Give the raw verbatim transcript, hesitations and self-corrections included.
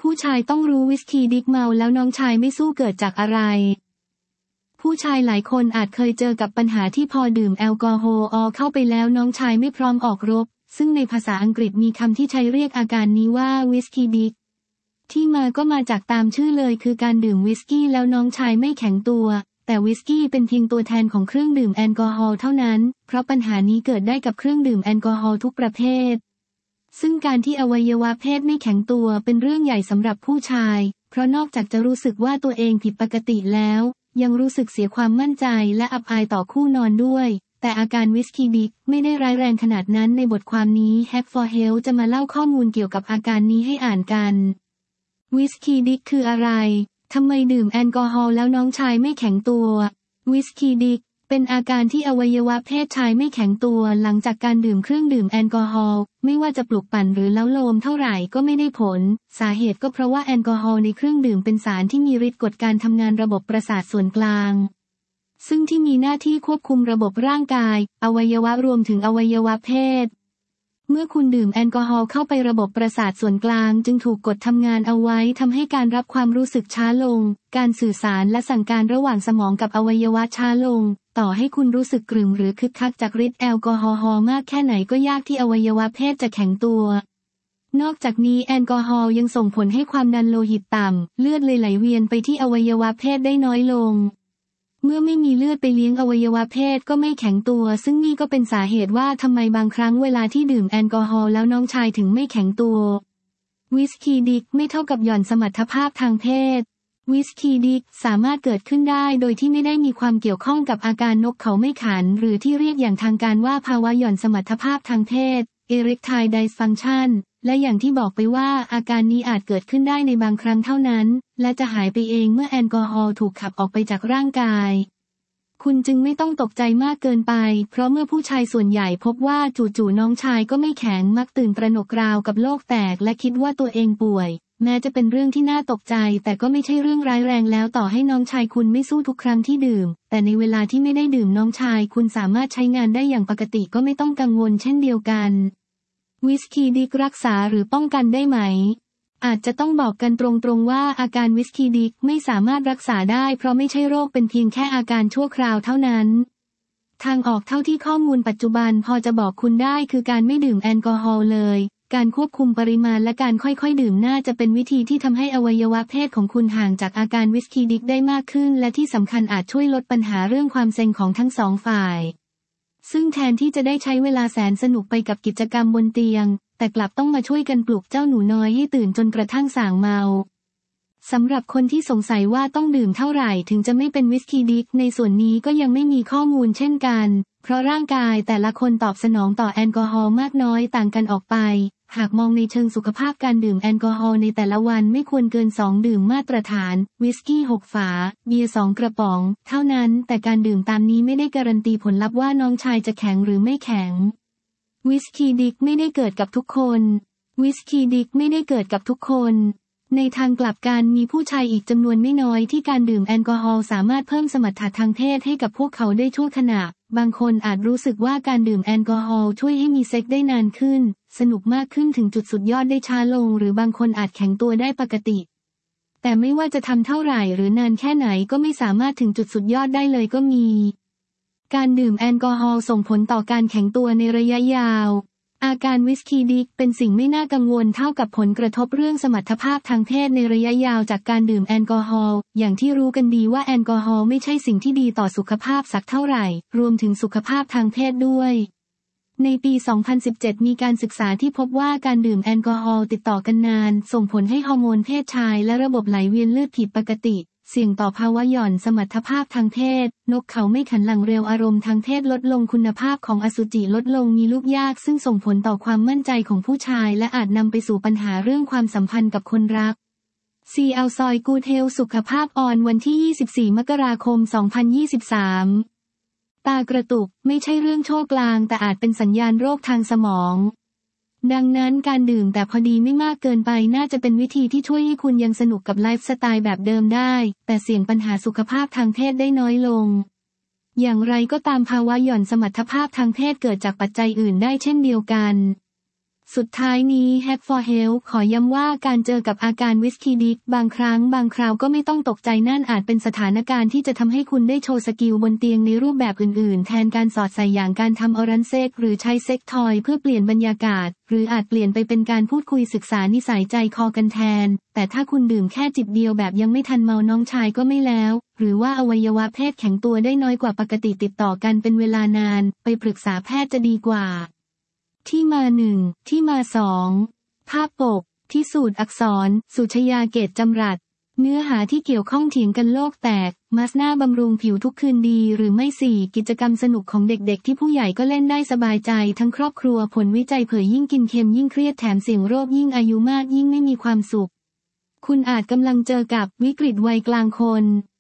ผู้ชายต้องรู้วิสกี้ดิกเมาแล้วน้องชายไม่สู้เกิดจากอะไรผู้ชายหลายคนอาจเคยเจอกับปัญหาที่พอดื่มแอลกอฮอล์เข้าไปแล้วน้องชายไม่พร้อมออกรบซึ่งในภาษาอังกฤษมีคำที่ใช้เรียกอาการนี้ว่าวิสกี้ดิกที่มาก็มาจากตามชื่อเลยคือการดื่มวิสกี้แล้วน้องชายไม่แข็งตัวแต่วิสกี้เป็นเพียงตัวแทนของเครื่องดื่มแอลกอฮอล์เท่านั้นเพราะปัญหานี้เกิดได้กับเครื่องดื่มแอลกอฮอล์ทุกประเภทซึ่งการที่อวัยวะเพศไม่แข็งตัวเป็นเรื่องใหญ่สำหรับผู้ชายเพราะนอกจากจะรู้สึกว่าตัวเองผิดปกติแล้วยังรู้สึกเสียความมั่นใจและอับอายต่อคู่นอนด้วยแต่อาการวิสกี้ดิกไม่ได้ร้ายแรงขนาดนั้นในบทความนี้ Hack for Health จะมาเล่าข้อมูลเกี่ยวกับอาการนี้ให้อ่านกันวิสกี้ดิกคืออะไรทำไมดื่มแอลกอฮอล์แล้วน้องชายไม่แข็งตัววิสกี้ดิกเป็นอาการที่อวัยวะเพศชายไม่แข็งตัวหลังจากการดื่มเครื่องดื่มแอลกอฮอล์ไม่ว่าจะปลุกปั่นหรือเล้าโลมเท่าไหร่ก็ไม่ได้ผลสาเหตุก็เพราะว่าแอลกอฮอล์ในเครื่องดื่มเป็นสารที่มีฤทธิ์กดการทำงานระบบประสาทส่วนกลางซึ่งที่มีหน้าที่ควบคุมระบบร่างกายอวัยวะรวมถึงอวัยวะเพศเมื่อคุณดื่มแอลกอฮอล์เข้าไประบบประสาทส่วนกลางจึงถูกกดทำงานเอาไว้ทำให้การรับความรู้สึกช้าลงการสื่อสารและสั่งการระหว่างสมองกับอวัยวะช้าลงต่อให้คุณรู้สึกกรึ่งหรือคึกคักจากฤทธิ์แอลกอฮอล์มากแค่ไหนก็ยากที่อวัยวะเพศจะแข็งตัวนอกจากนี้แอลกอฮอล์ยังส่งผลให้ความดันโลหิตต่ำเลือดเลยไหลเวียนไปที่อวัยวะเพศได้น้อยลงเมื่อไม่มีเลือดไปเลี้ยงอวัยวะเพศก็ไม่แข็งตัวซึ่งนี่ก็เป็นสาเหตุว่าทำไมบางครั้งเวลาที่ดื่มแอลกอฮอล์แล้วน้องชายถึงไม่แข็งตัววิสกี้ดิกไม่เท่ากับหย่อนสมรรถภาพทางเพศวิสกี้ดิกสามารถเกิดขึ้นได้โดยที่ไม่ได้มีความเกี่ยวข้องกับอาการนกเขาไม่ขันหรือที่เรียกอย่างทางการว่าภาวะหย่อนสมรรถภาพทางเพศ Erectile Dysfunction และอย่างที่บอกไปว่าอาการนี้อาจเกิดขึ้นได้ในบางครั้งเท่านั้นและจะหายไปเองเมื่อแอลกอฮอล์ถูกขับออกไปจากร่างกายคุณจึงไม่ต้องตกใจมากเกินไปเพราะเมื่อผู้ชายส่วนใหญ่พบว่าจู่ๆน้องชายก็ไม่แข็งมักตื่นตระหนกราวกับโลกแตกและคิดว่าตัวเองป่วยแม้จะเป็นเรื่องที่น่าตกใจแต่ก็ไม่ใช่เรื่องร้ายแรงแล้วต่อให้น้องชายคุณไม่สู้ทุกครั้งที่ดื่มแต่ในเวลาที่ไม่ได้ดื่มน้องชายคุณสามารถใช้งานได้อย่างปกติก็ไม่ต้องกังวลเช่นเดียวกันวิสกี้ดิกรักษาหรือป้องกันได้ไหมอาจจะต้องบอกกันตรงๆว่าอาการวิสกี้ดิกไม่สามารถรักษาได้เพราะไม่ใช่โรคเป็นเพียงแค่อาการชั่วคราวเท่านั้นทางออกเท่าที่ข้อมูลปัจจุบันพอจะบอกคุณได้คือการไม่ดื่มแอลกอฮอล์เลยการควบคุมปริมาณและการค่อยๆดื่มน่าจะเป็นวิธีที่ทำให้อวัยวะเพศของคุณห่างจากอาการวิสกี้ดิกได้มากขึ้นและที่สำคัญอาจช่วยลดปัญหาเรื่องความเซ็งของทั้งสองฝ่ายซึ่งแทนที่จะได้ใช้เวลาแสนสนุกไปกับกิจกรรมบนเตียงแต่กลับต้องมาช่วยกันปลุกเจ้าหนูน้อยให้ตื่นจนกระทั่งส่างเมาสำหรับคนที่สงสัยว่าต้องดื่มเท่าไหร่ถึงจะไม่เป็นวิสกี้ดิกในส่วนนี้ก็ยังไม่มีข้อมูลเช่นกันเพราะร่างกายแต่ละคนตอบสนองต่อแอลกอฮอล์มากน้อยต่างกันออกไปหากมองในเชิงสุขภาพการดื่มแอลกอฮอล์ในแต่ละวันไม่ควรเกินสองดื่มมาตรฐานวิสกี้หกฝาเบียร์สองกระป๋องเท่านั้นแต่การดื่มตามนี้ไม่ได้การันตีผลลัพธ์ว่าน้องชายจะแข็งหรือไม่แข็งวิสกี้ดิกไม่ได้เกิดกับทุกคนวิสกี้ดิกไม่ได้เกิดกับทุกคนในทางกลับกันมีผู้ชายอีกจำนวนไม่น้อยที่การดื่มแอลกอฮอล์สามารถเพิ่มสมรรถนะทางเพศให้กับพวกเขาได้ชั่วขณะบางคนอาจรู้สึกว่าการดื่มแอลกอฮอล์ช่วยให้มีเซ็กได้นานขึ้นสนุกมากขึ้นถึงจุดสุดยอดได้ช้าลงหรือบางคนอาจแข็งตัวได้ปกติแต่ไม่ว่าจะทำเท่าไหร่หรือนานแค่ไหนก็ไม่สามารถถึงจุดสุดยอดได้เลยก็มีการดื่มแอลกอฮอล์ส่งผลต่อการแข็งตัวในระยะยาวอาการวิสกี้ดิกเป็นสิ่งไม่น่ากังวลเท่ากับผลกระทบเรื่องสมรรถภาพทางเพศในระยะยาวจากการดื่มแอลกอฮอล์อย่างที่รู้กันดีว่าแอลกอฮอล์ไม่ใช่สิ่งที่ดีต่อสุขภาพสักเท่าไหร่รวมถึงสุขภาพทางเพศด้วยในปี สองพันสิบเจ็ด มีการศึกษาที่พบว่าการดื่มแอลกอฮอล์ติดต่อกันนานส่งผลให้ฮอร์โมนเพศชายและระบบไหลเวียนเลือดผิดปกติเสี่ยงต่อภาวะหย่อนสมรรถภาพทางเพศนกเขาไม่ขันหลังเร็วอารมณ์ทางเพศลดลงคุณภาพของอสุจิลดลงมีลูกยากซึ่งส่งผลต่อความมั่นใจของผู้ชายและอาจนำไปสู่ปัญหาเรื่องความสัมพันธ์กับคนรัก ซี แอล ซอยกูเทลสุขภาพออนวันที่ ยี่สิบสี่ มกราคม สองพันยี่สิบสามตากระตุกไม่ใช่เรื่องโชคลางแต่อาจเป็นสัญญาณโรคทางสมองดังนั้นการดื่มแต่พอดีไม่มากเกินไปน่าจะเป็นวิธีที่ช่วยให้คุณยังสนุกกับไลฟ์สไตล์แบบเดิมได้แต่เสี่ยงปัญหาสุขภาพทางเพศได้น้อยลงอย่างไรก็ตามภาวะหย่อนสมรรถภาพทางเพศเกิดจากปัจจัยอื่นได้เช่นเดียวกันสุดท้ายนี้ Hack for Health ขอย้ำว่าการเจอกับอาการวิสคีดิกบางครั้งบางคราวก็ไม่ต้องตกใจนั่นอาจเป็นสถานการณ์ที่จะทำให้คุณได้โชว์สกิลบนเตียงในรูปแบบอื่นๆแทนการสอดใส่อย่างการทำออรัลเซ็กหรือใช้เซ็กทอยเพื่อเปลี่ยนบรรยากาศหรืออาจเปลี่ยนไปเป็นการพูดคุยศึกษานิสัยใจคอกันแทนแต่ถ้าคุณดื่มแค่จิบเดียวแบบยังไม่ทันเมาน้องชายก็ไม่แล้วหรือว่าอวัยวะเพศแข็งตัวได้น้อยกว่าปกติติดต่อกันเป็นเวลานานไปปรึกษาแพทย์จะดีกว่าที่มาหนึ่งที่มาสองภาพปกที่สูตรอักษรสุชยาเกตจำรัดเนื้อหาที่เกี่ยวข้องเถียงกันโลกแตกมาสก์หน้าบำรุงผิวทุกคืนดีหรือไม่สี่กิจกรรมสนุกของเด็กๆที่ผู้ใหญ่ก็เล่นได้สบายใจทั้งครอบครัวผลวิจัยเผยยิ่งกินเค็มยิ่งเครียดแถมเสี่ยงโรคยิ่งอายุมากยิ่งไม่มีความสุขคุณอาจกำลังเจอกับวิกฤตวัยกลางคน